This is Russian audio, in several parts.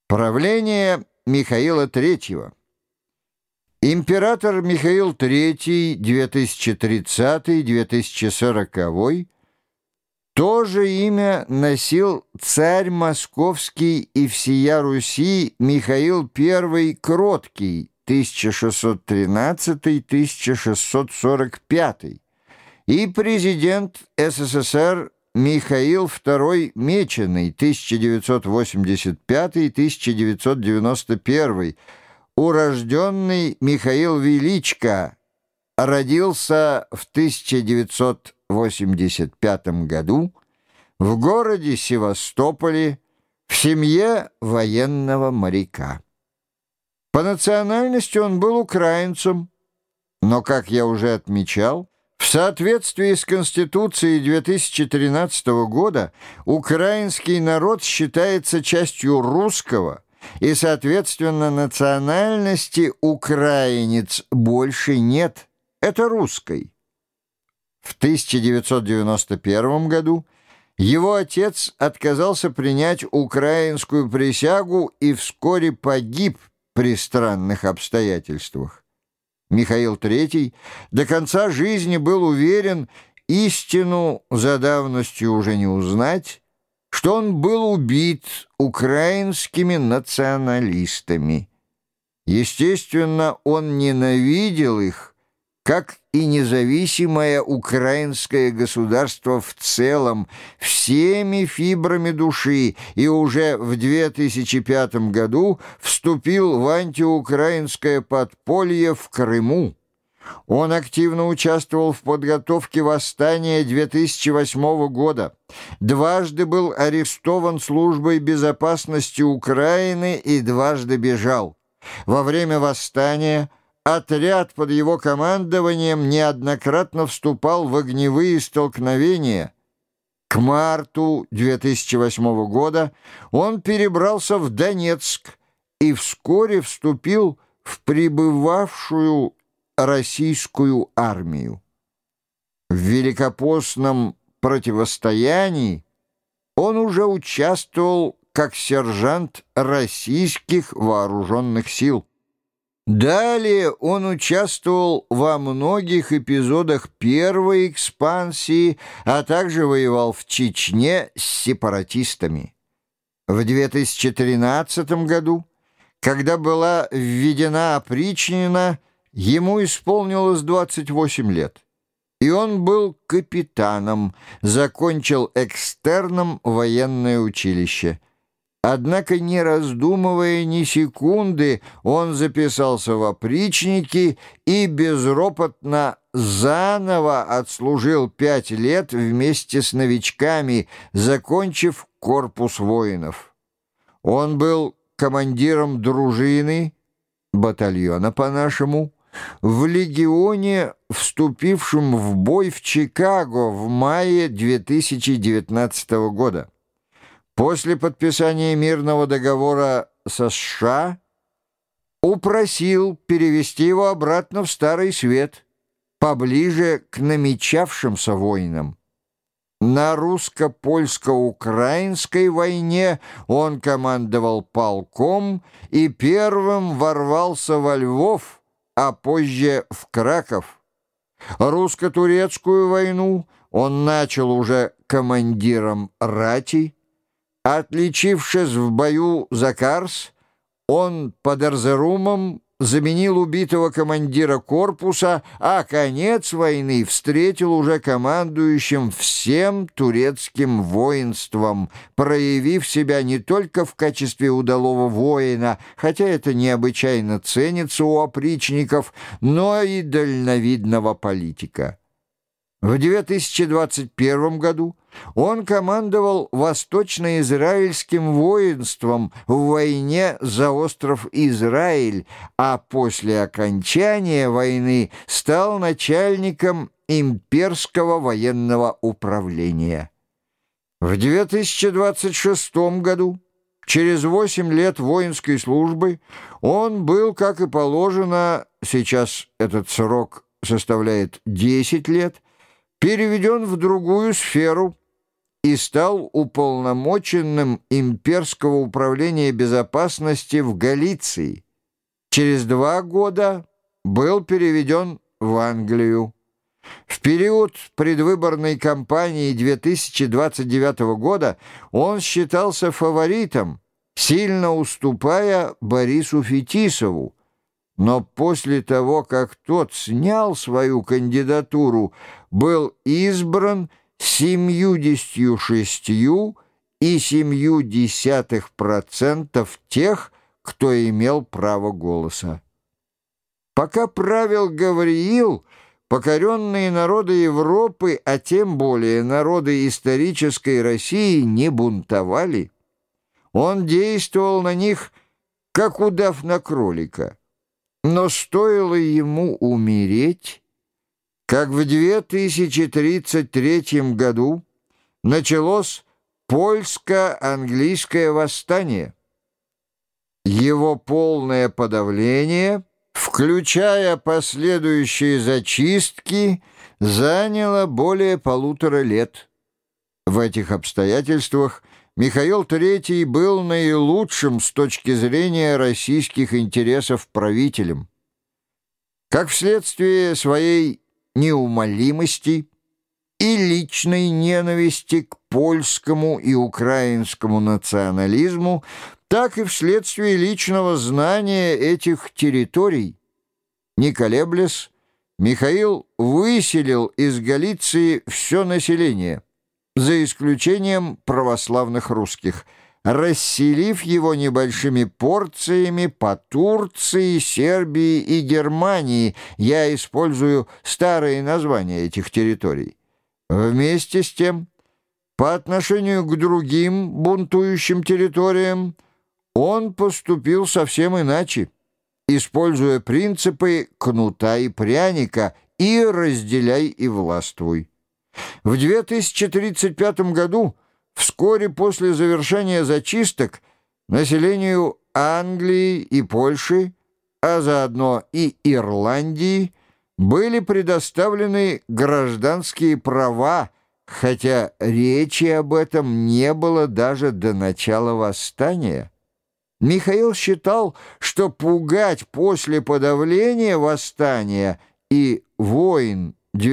Правление Михаила III. Император Михаил III 2030-2040 тоже имя носил царь московский и всея Руси Михаил I Кроткий 1613-1645 и президент СССР Михаил II Меченый 1985-1991, урожденный Михаил Величко, родился в 1985 году в городе Севастополе в семье военного моряка. По национальности он был украинцем, но, как я уже отмечал, в соответствии с Конституцией 2013 года украинский народ считается частью русского, и, соответственно, национальности украинец больше нет, это русской. В 1991 году его отец отказался принять украинскую присягу и вскоре погиб при странных обстоятельствах. Михаил III до конца жизни был уверен, истину за давностью уже не узнать, что он был убит украинскими националистами. Естественно, он ненавидел их, как и независимое украинское государство в целом, всеми фибрами души, и уже в 2005 году вступил в антиукраинское подполье в Крыму. Он активно участвовал в подготовке восстания 2008 года, дважды был арестован Службой безопасности Украины и дважды бежал. Во время восстания отряд под его командованием неоднократно вступал в огневые столкновения. К марту 2008 года он перебрался в Донецк и вскоре вступил в прибывавшую российскую армию. В великопостном противостоянии он уже участвовал как сержант российских вооруженных сил. Далее он участвовал во многих эпизодах первой экспансии, а также воевал в Чечне с сепаратистами. В 2013 году, когда была введена опричнина, ему исполнилось 28 лет, и он был капитаном, закончил экстерном военное училище. Однако, не раздумывая ни секунды, он записался в опричники и безропотно заново отслужил 5 лет вместе с новичками, закончив корпус воинов. Он был командиром дружины, батальона по-нашему, в легионе, вступившем в бой в Чикаго в мае 2019 года. После подписания мирного договора со США упросил перевести его обратно в Старый Свет, поближе к намечавшимся войнам. На русско-польско-украинской войне он командовал полком и первым ворвался во Львов, а позже в Краков. Русско-турецкую войну он начал уже командиром рати. Отличившись в бою за Карс, он под Эрзерумом заменил убитого командира корпуса, а конец войны встретил уже командующим всем турецким воинством, проявив себя не только в качестве удалого воина, хотя это необычайно ценится у опричников, но и дальновидного политика. В 2021 году он командовал восточноизраильским воинством в войне за остров Израиль, а после окончания войны стал начальником имперского военного управления. В 2026 году, через 8 лет воинской службы, он был, как и положено, сейчас этот срок составляет 10 лет, переведен в другую сферу, и стал уполномоченным имперского управления безопасности в Галиции. Через 2 года был переведен в Англию. В период предвыборной кампании 2029 года он считался фаворитом, сильно уступая Борису Фетисову. Но после того, как тот снял свою кандидатуру, был избран 76,7% тех, кто имел право голоса. Пока правил Гавриил, покоренные народы Европы, а тем более народы исторической России, не бунтовали. Он действовал на них, как удав на кролика. Но стоило ему умереть, как в 2033 году началось польско-английское восстание. Его полное подавление, включая последующие зачистки, заняло более 1,5 лет. В этих обстоятельствах Михаил III был наилучшим с точки зрения российских интересов правителем. Как вследствие своей неумолимости и личной ненависти к польскому и украинскому национализму, так и вследствие личного знания этих территорий. Не колеблясь, Михаил выселил из Галиции все население, за исключением православных русских, расселив его небольшими порциями по Турции, Сербии и Германии. Я использую старые названия этих территорий. Вместе с тем, по отношению к другим бунтующим территориям, он поступил совсем иначе, используя принципы кнута и пряника и разделяй и властвуй. В 2035 году, вскоре после завершения зачисток, населению Англии и Польши, а заодно и Ирландии, были предоставлены гражданские права, хотя речи об этом не было даже до начала восстания. Михаил считал, что пугать после подавления восстания и войн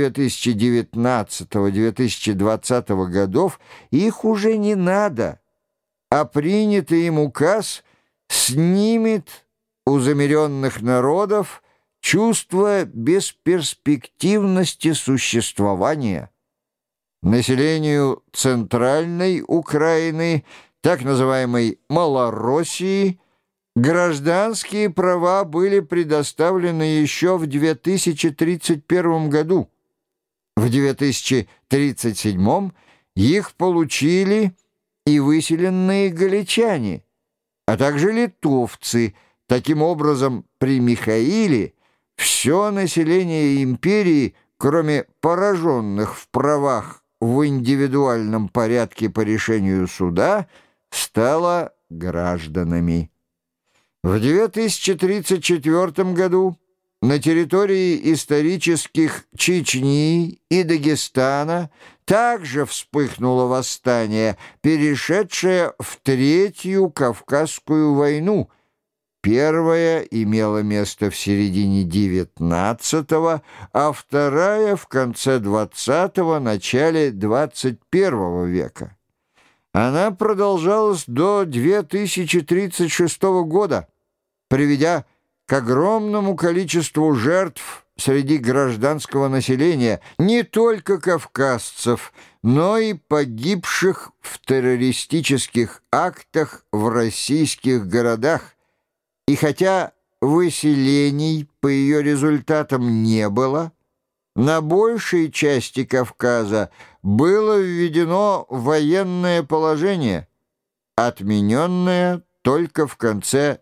2019-2020 годов их уже не надо, а принятый им указ снимет у замеренных народов чувство бесперспективности существования. Населению Центральной Украины, так называемой Малороссии, гражданские права были предоставлены еще в 2031 году. В 2037 их получили и выселенные галичане, а также литовцы. Таким образом, при Михаиле все население империи, кроме пораженных в правах в индивидуальном порядке по решению суда, стало гражданами. В 2034 году на территории исторических Чечни и Дагестана также вспыхнуло восстание, перешедшее в Третью Кавказскую войну. Первая имела место в середине XIX, а вторая в конце XX, начале XXI века. Она продолжалась до 2036 года, приведя к огромному количеству жертв среди гражданского населения, не только кавказцев, но и погибших в террористических актах в российских городах. И хотя выселений по ее результатам не было, на большей части Кавказа было введено военное положение, отмененное только в конце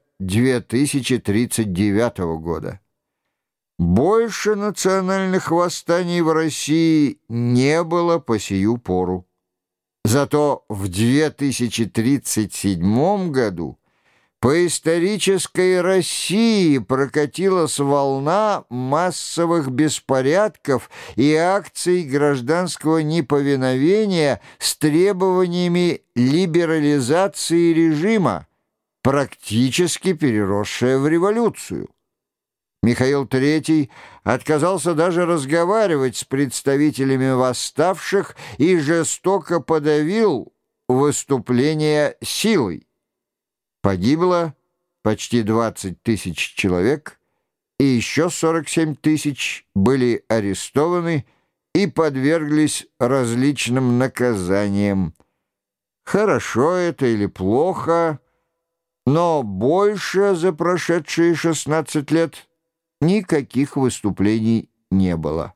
2039 года. Больше национальных восстаний в России не было по сию пору. Зато в 2037 году По исторической России прокатилась волна массовых беспорядков и акций гражданского неповиновения с требованиями либерализации режима, практически переросшая в революцию. Михаил III отказался даже разговаривать с представителями восставших и жестоко подавил выступление силой. Погибло почти 20 тысяч человек, и еще 47 тысяч были арестованы и подверглись различным наказаниям. Хорошо это или плохо, но больше за прошедшие 16 лет никаких выступлений не было.